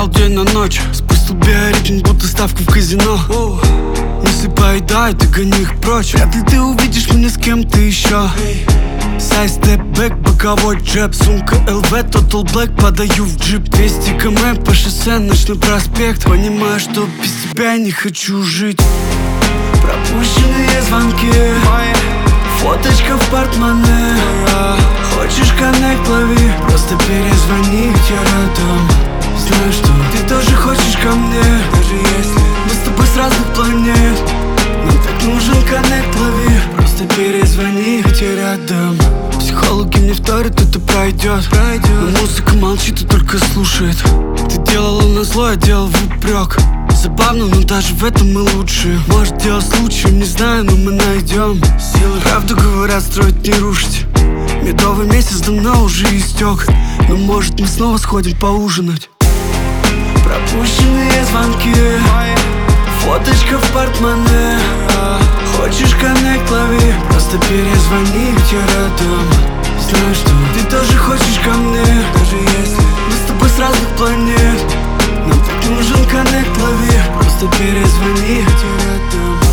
поменял день на ночь. Спустил биоритм, будто ставку в казино. Мысли поедают, и гони их прочь. Вряд ли ты увидишь меня с кем-то еще. Сайз, степ-бэк, боковой джеб. Сумка ЛВ, Total Black, подаю в джип. 200 км по шоссе, ночной проспект. Понимаю, что без тебя не хочу жить. Пропущенные звонки, фоточка в портмоне. Хочешь коннект, лови, просто перезвони, я рядом. Знаю, что ты тоже хочешь ко мне, даже если мы с тобой с разных планет. Нам так нужен коннект, лови, просто перезвони, я рядом. Психологи мне вторят, это пройдет. Но музыка молчит и только слушает. Ты делала назло, я делал в упрек. Забавно, но даже в этом мы лучшие. Может, дело случаем, не знаю, но мы найдем силы. Правду говорят, строить не рушить. Медовый месяц давно уже истек. Но может мы снова сходим поужинать. Пропущенные звонки, фоточка в портмоне. Хочешь коннект, лови, просто перезвони, я рядом. Знаю, что ты тоже хочешь ко мне, даже если мы с тобой с разных планет. Нам так нужен коннект, лови, просто перезвони, я рядом.